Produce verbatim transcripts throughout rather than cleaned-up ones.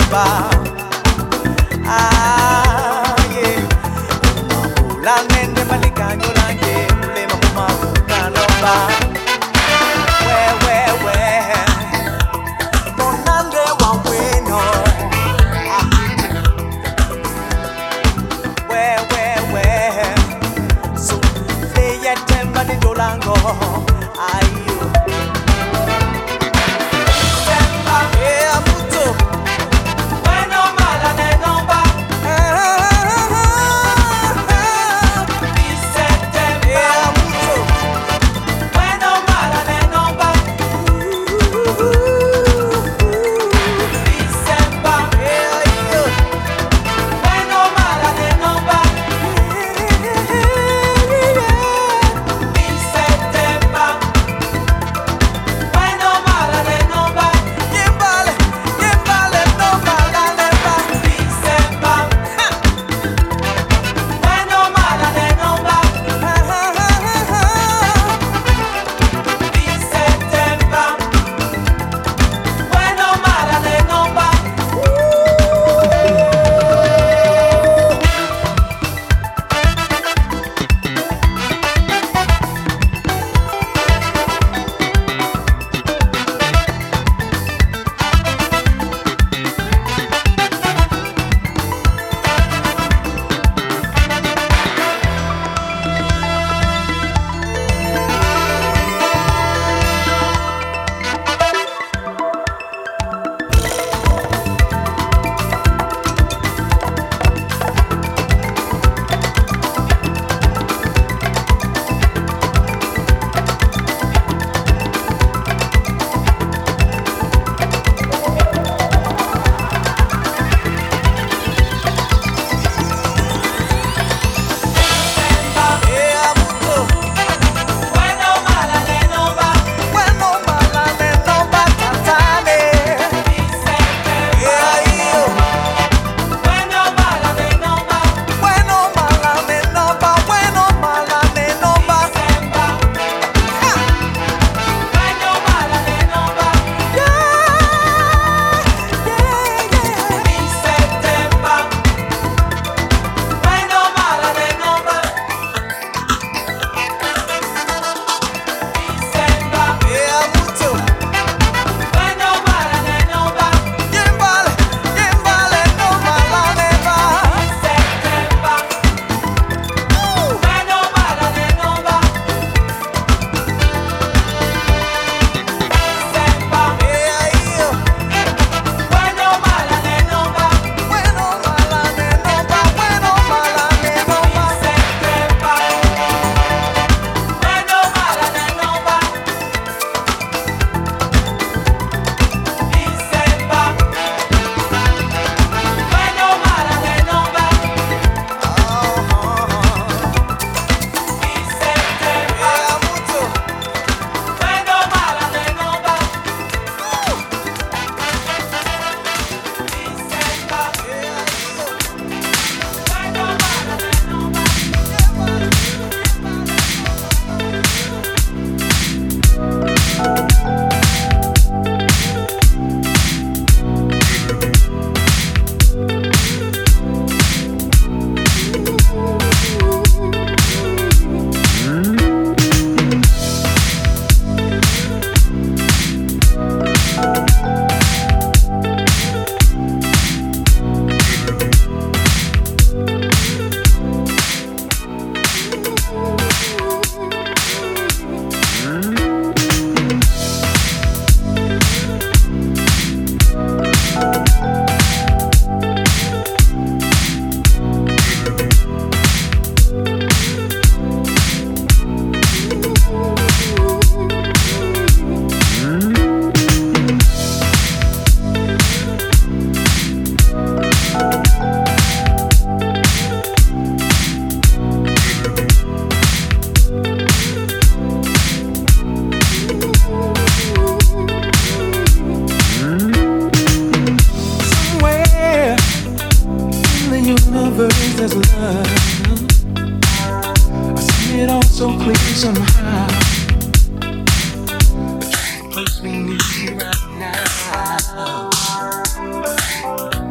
place we need you right now.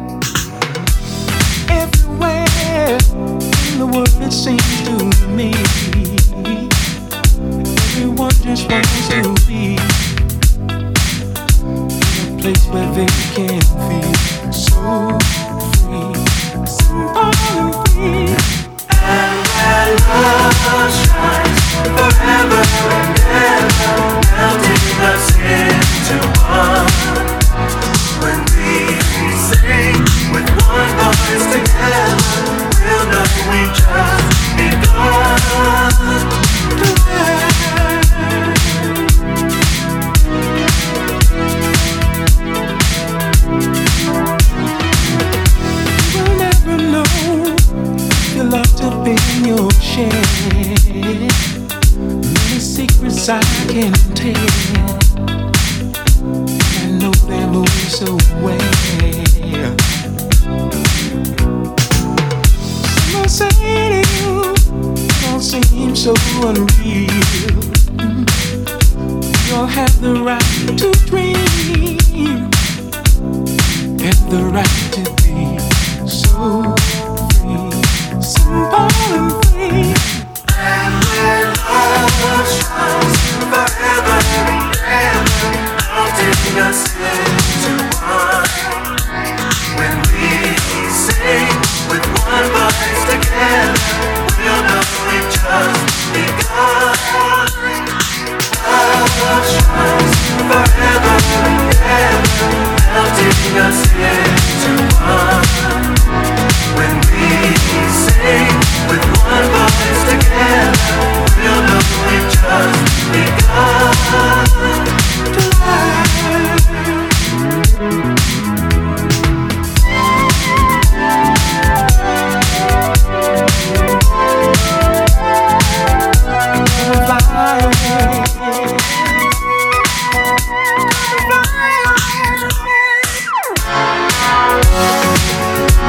it seems to me, everyone just wants to be in a place where they can feel so free, simple and free. And where love shines forever and ever, melting us into one. When we sing with one voice together, we'll know we've just begun to learn. You'll never know your love to be in your share. Many secrets I can tell. I know they're moving so well. Someone say to you, don't seem so unreal. You'll have the right to dream and the right to be so free, simple and free. And when love shines forever and ever, melting us into one. When we sing with one voice together, we'll know we've just begun. Love shines forever and ever, melting us into one. When we sing with one voice together, we'll know we've just begun to learn. Fly away. Fly away.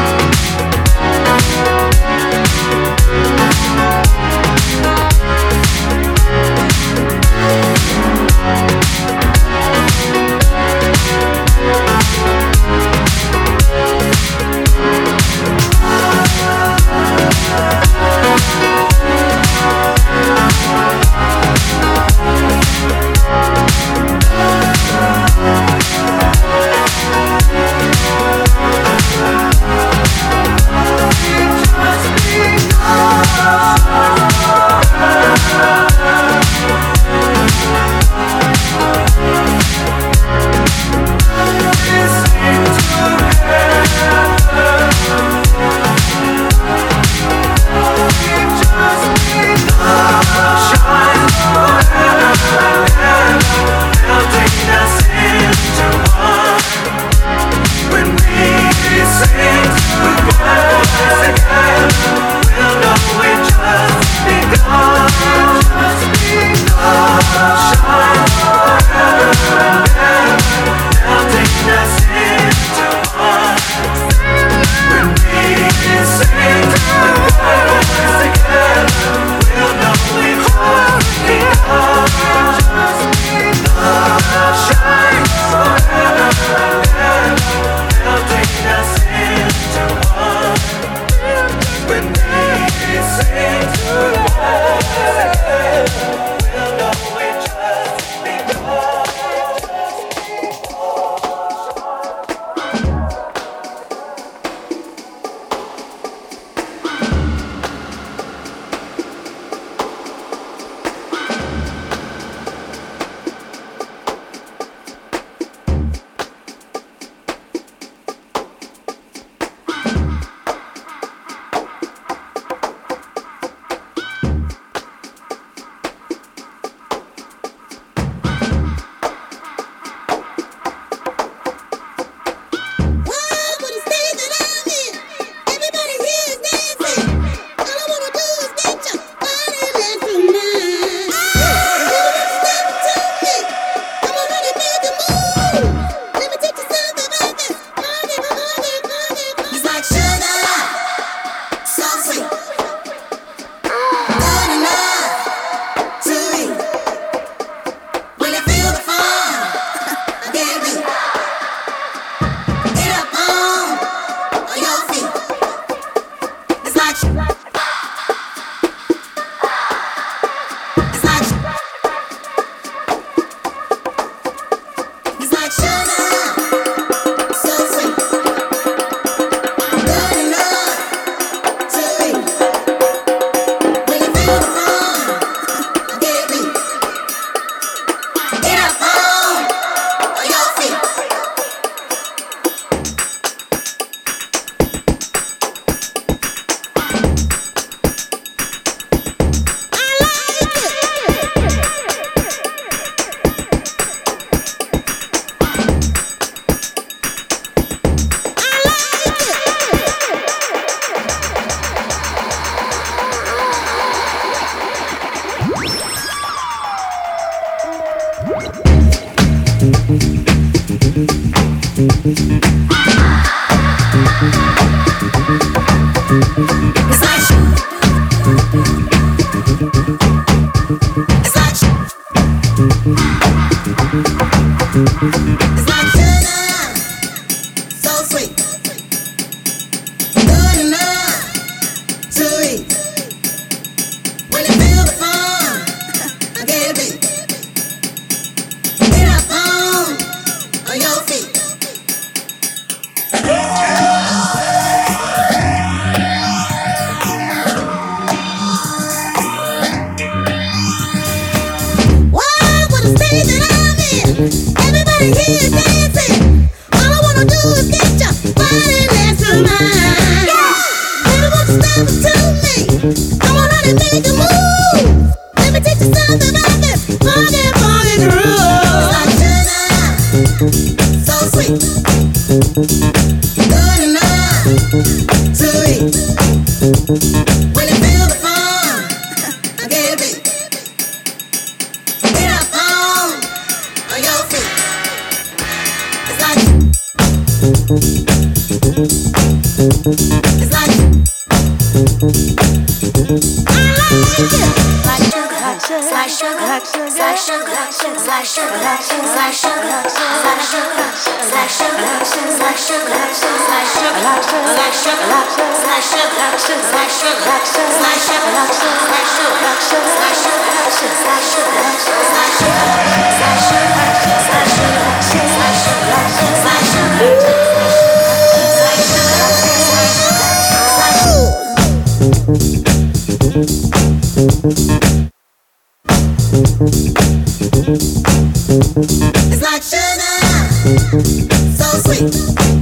It's like sugar, so sweet,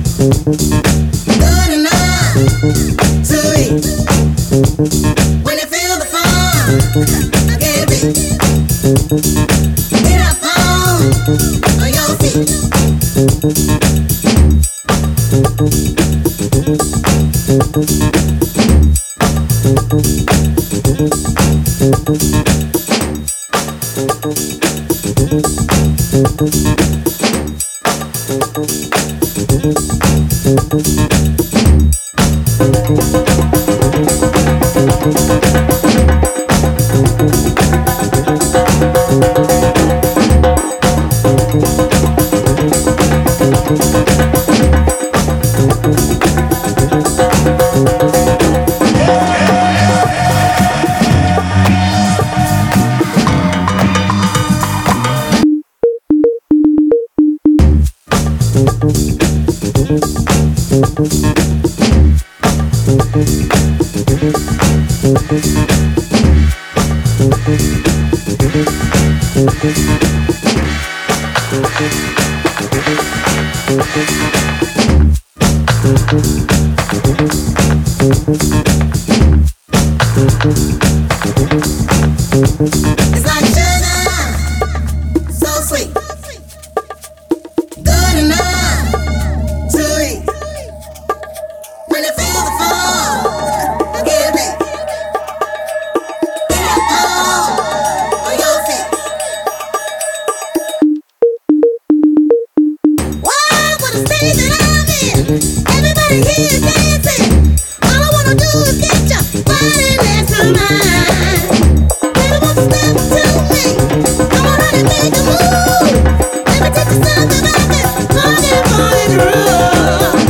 good enough to eat. When you feel the fun, I can't beat. Get up on your feet. It's like sugar, so sweet, good enough to eat. When you feel the fun, I can't beat. Get up on your feet. Wow, what a state that I'm in. Everybody here is dancing. All I wanna do is get your body next to mine. Baby, won't you step to me? Come on and make a move. Let me take you something about this funky, funky groove.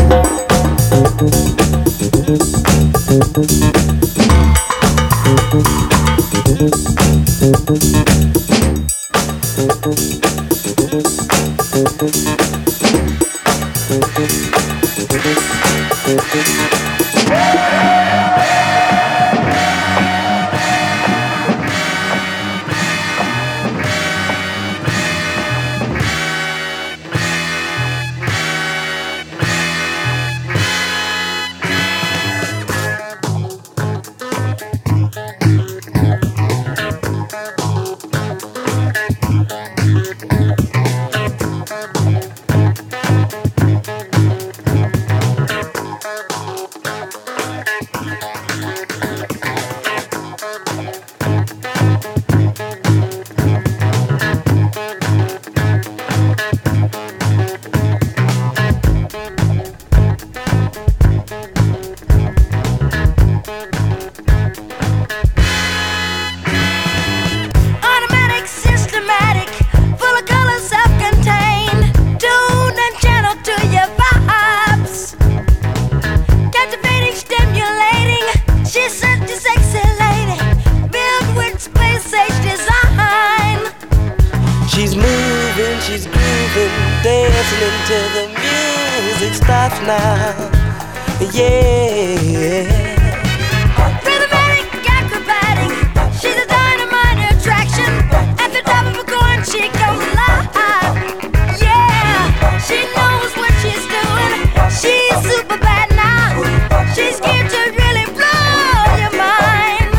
Automatic, systematic, full of color, self-contained, tuned and channeled to your vibes. Captivating, stimulating, she's such a sexy lady, built with space-age design. She's moving, she's grooving, dancing until the music stops now. Yeah. Rhythmatic, acrobatic, she's a dynamite attraction. At the top of a coin, she goes alive. Yeah, she knows what she's doing. She's super bad now. She's here to really blow your mind.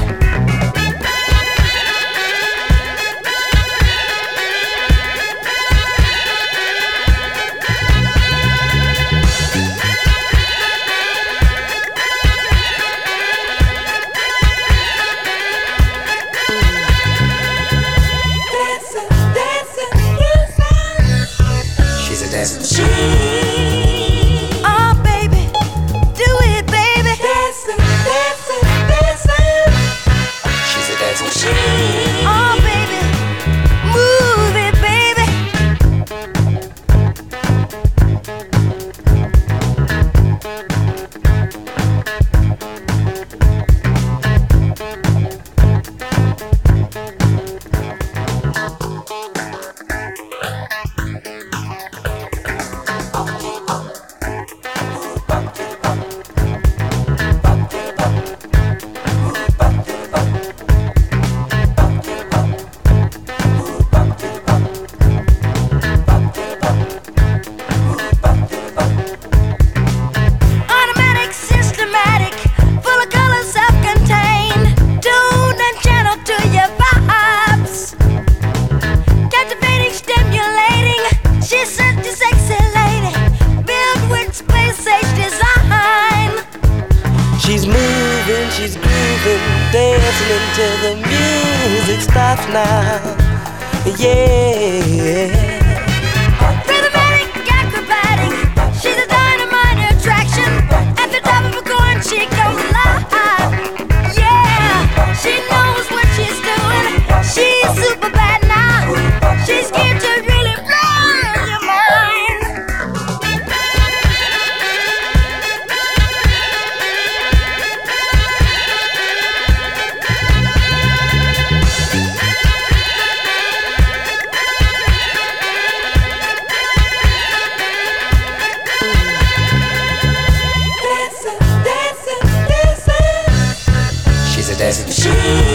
She's moving, she's grooving, dancing until the music stops now. Yeah. Rhythmic, acrobatic, she's a dynamite attraction. At the top of a coin, she goes alive. Yeah, she knows what she's doing. She's super bad now. She's geared to really blow your mind. Dancing machine.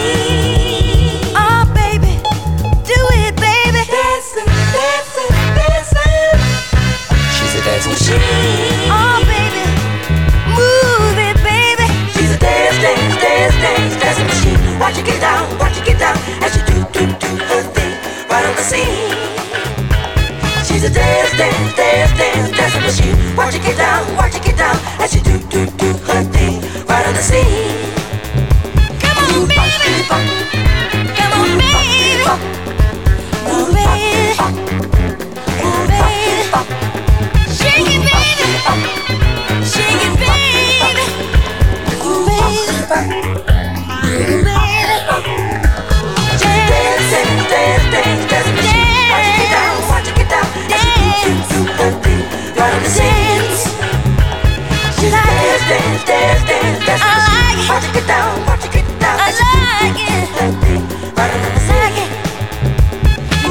Oh, baby, do it, baby. Dancing, dancing, dancing. She's a dancing machine. Oh, baby, move it, baby. She's a dance, dance, dance, dance, dancing machine. Watch her get down, watch her get down, as she do, do, do her thing right on the scene. She's a dance, dance, dance, dance, dancing machine. Watch her get down, watch her get down, as she do, do, do her thing right on the scene. Come on, baby. Come on, baby. Move, baby. Move, baby. Shake it, baby. Shake it, baby. Move, baby. Move, baby. Dance, dance, dance, dance, dance, machine. Watch it get down, watch it get down, dance, do, do her thing right on the scene. She's a dance, dance, dance, dance, dance machine. Watch it get down, watch it get down. I like it. Right on the I like it. Ooh.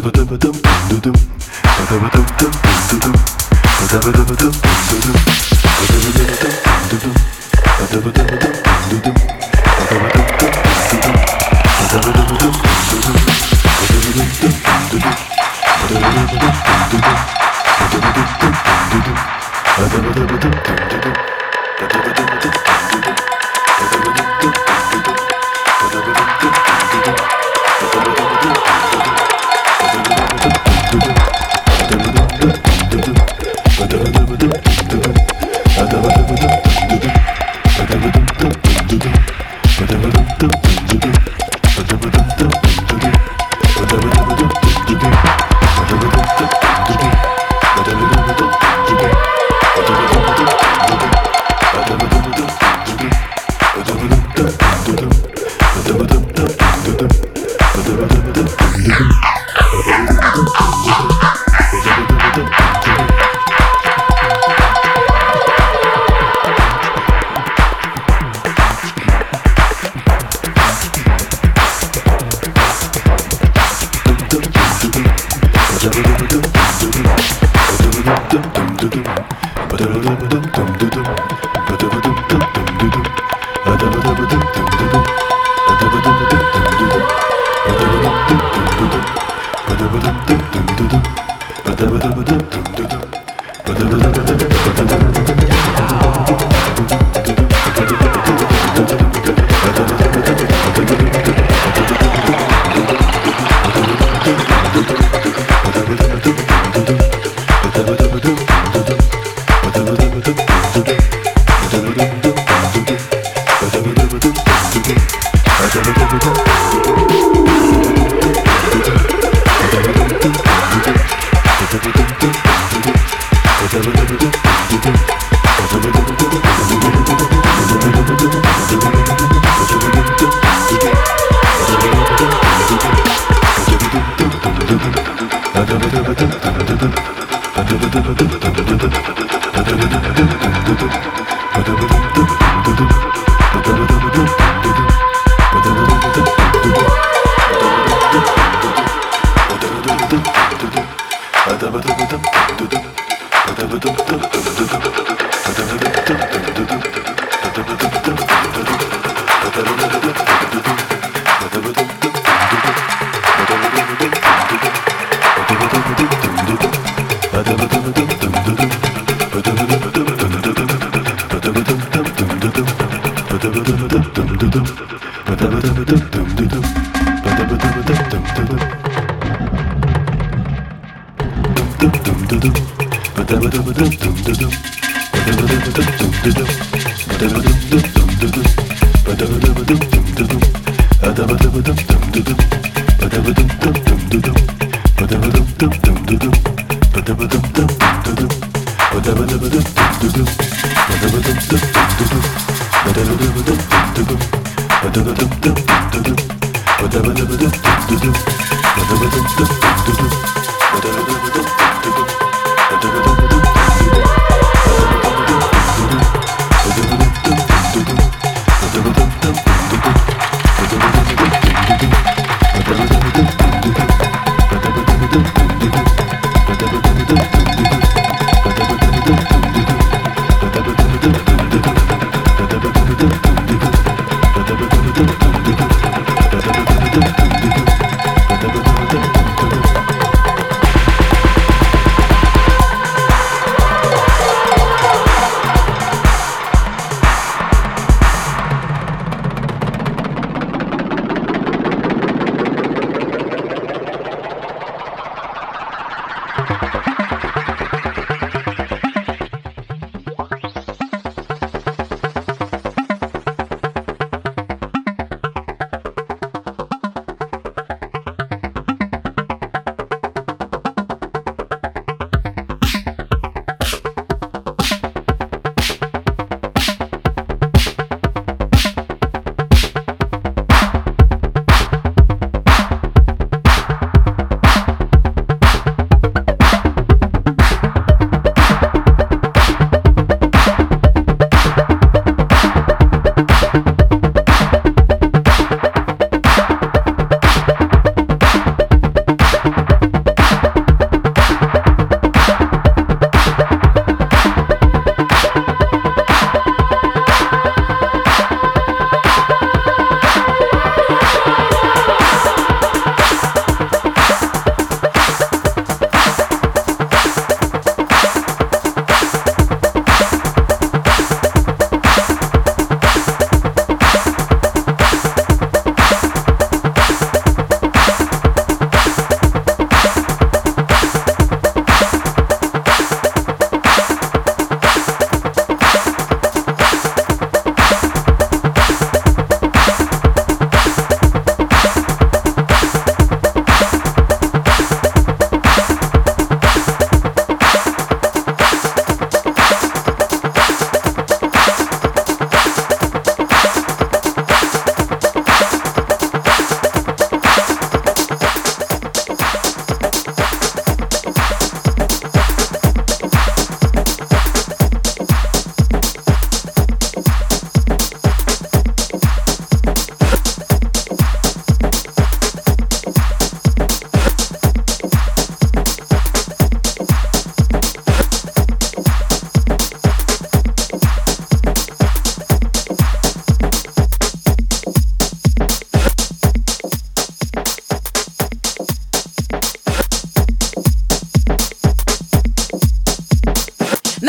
Ba-da-ba-dum-dum-dum-dum.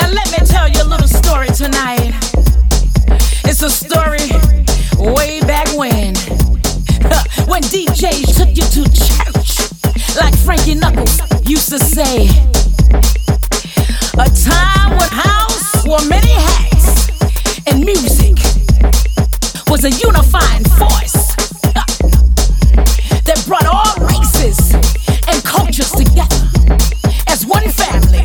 Now let me tell you a little story tonight. It's a story way back when. When D Js took you to church, like Frankie Knuckles used to say. A time when house wore many hats and music was a unifying force that brought all races and cultures together as one family.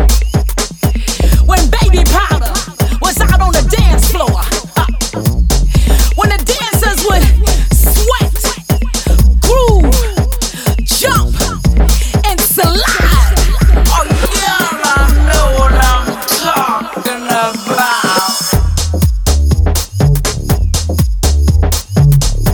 When Baby Powder was out on the dance floor, when the dancers would sweat, groove, jump, and slide. Oh yeah, I know what I'm talking about.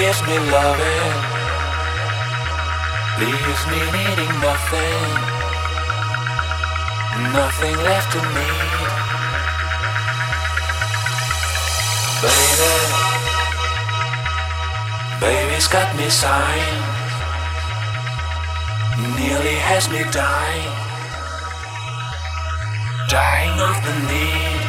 gives me loving, leaves me needing nothing, nothing left to need. Baby, baby's got me sighing, nearly has me dying, dying of the need.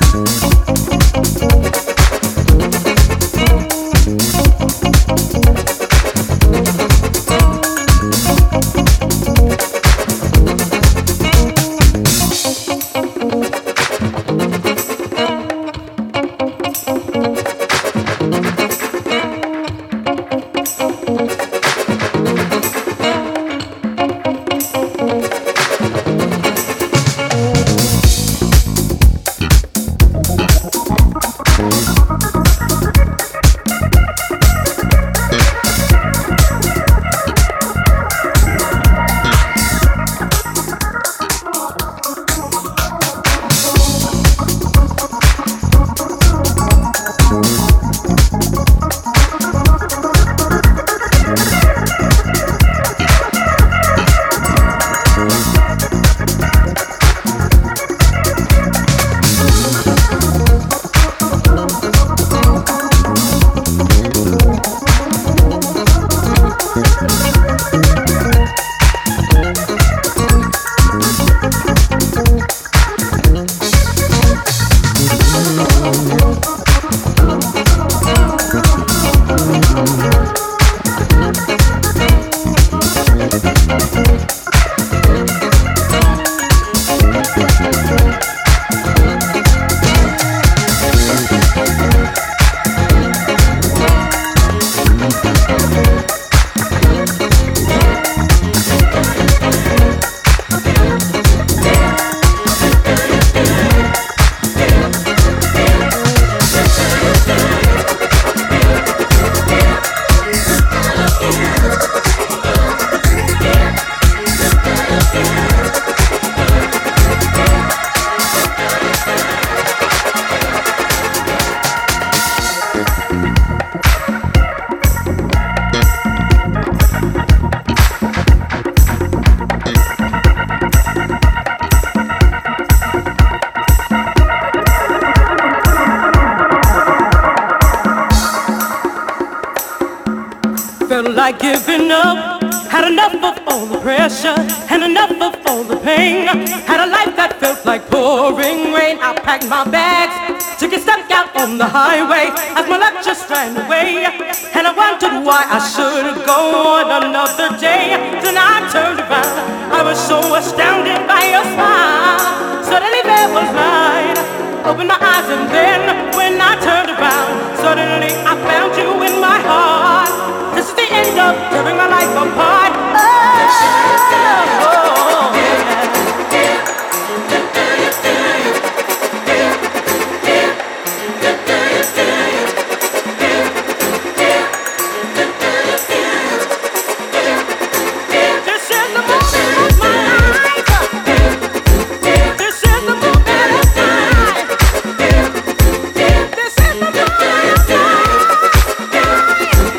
Thank felt like giving up. Had enough of all the pressure and enough of all the pain. Had a life that felt like pouring rain. I packed my bags, took a step out on the highway as my luck just ran away. And I wondered why I should go on another day. Then I turned around, I was so astounded by your smile. Suddenly there was light, opened my eyes, and then when I turned around, suddenly I found you in my heart. This is the end of tearing my life apart. Oh, oh, oh, yeah. This is the moment of my life. This is the moment of time. This is the moment of time.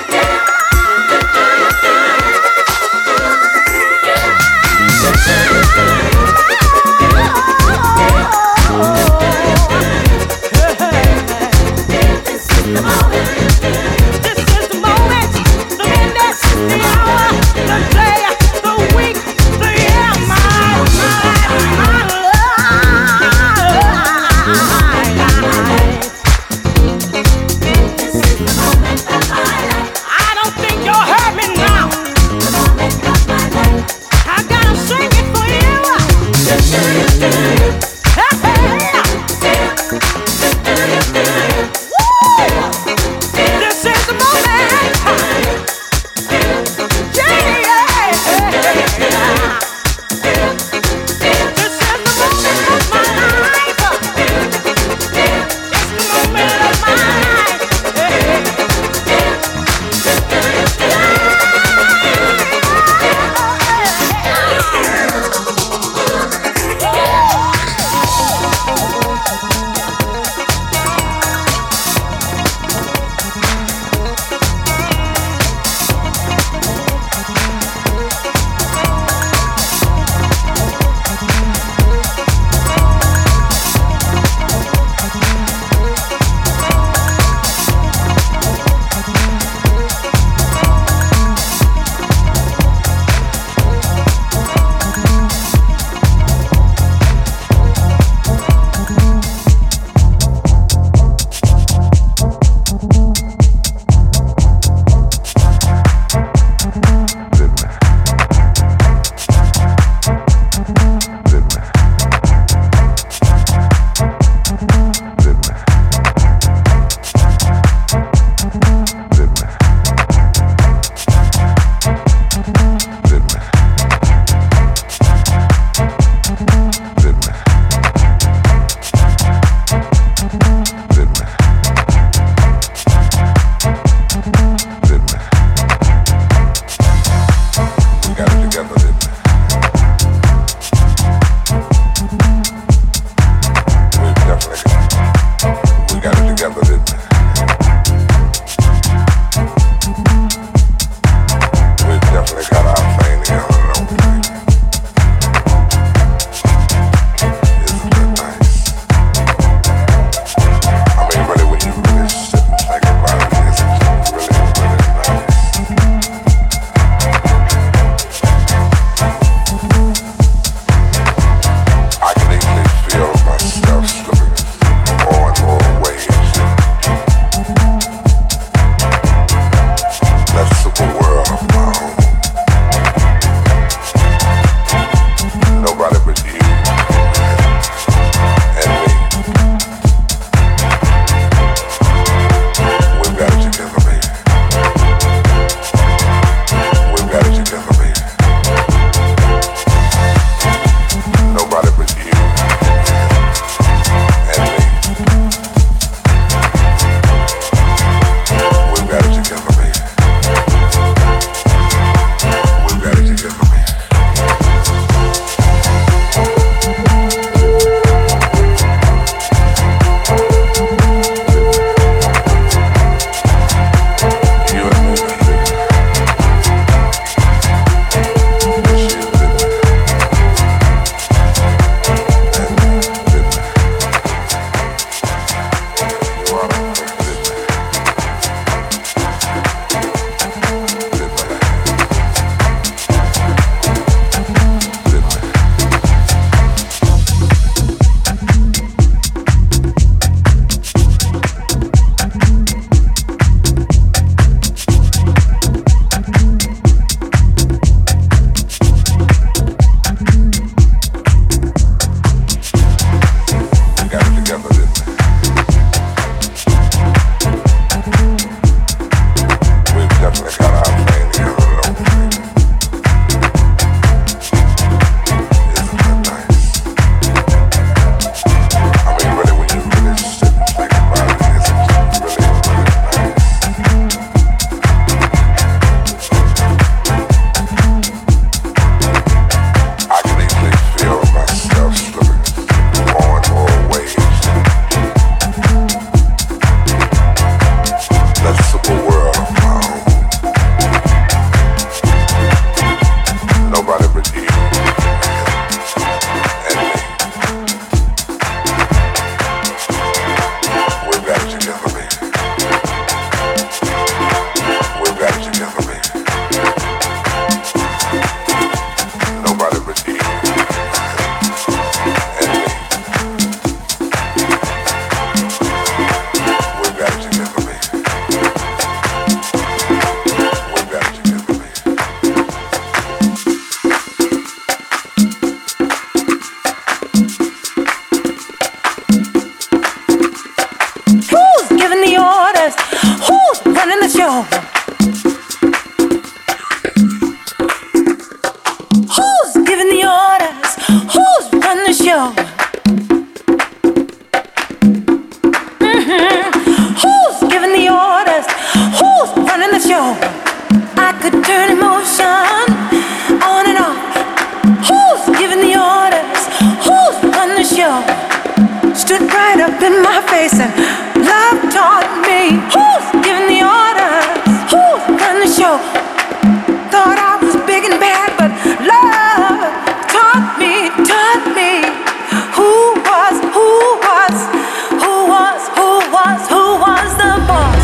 could turn emotion on and off. Who's giving the orders? Who's on the show? Stood right up in my face and love taught me. Who's giving the orders? Who's on the show? Thought I was big and bad, but love taught me, taught me who was, who was, who was, who was, who was the boss.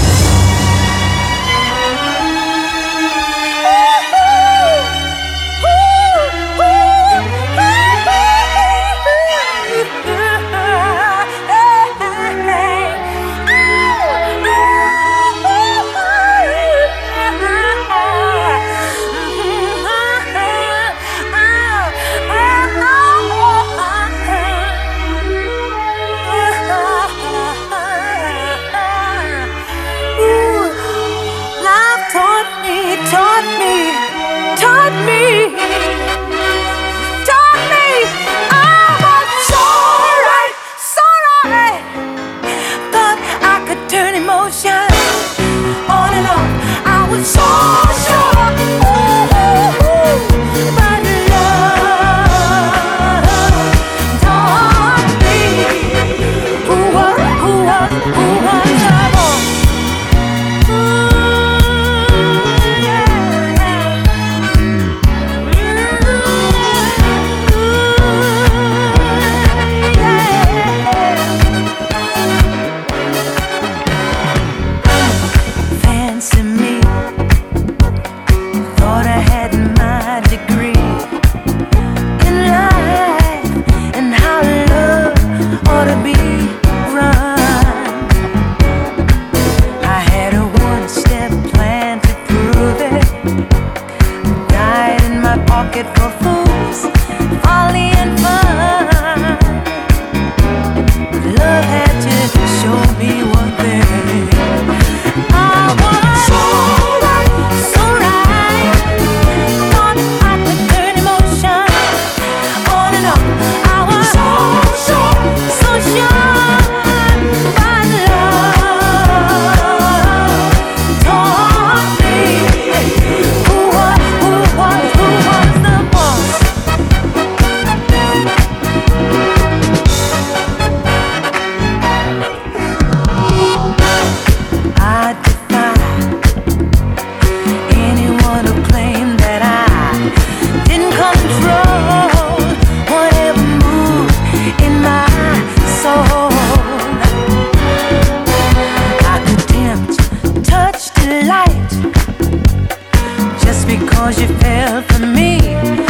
Taught me, taught me, taught me I was so right, so right. Thought I could turn emotion on and off. I was so sure, ooh, ooh, ooh. But love taught me who was, who was, who was the boss. Fancy me, thought I had my degree in life and how love ought to be run. I had a one-step plan to prove it. Died in my pocket for fools, folly and fun. Love had to show me one thing. I was so right, so right. Thought I could turn emotion on and off. I was so sure, so sure. But love taught me who was, who was, who was the boss. I defy anyone who claimed that I didn't control whatever moved in my soul. I could tempt, touch, delight just because you fell for me.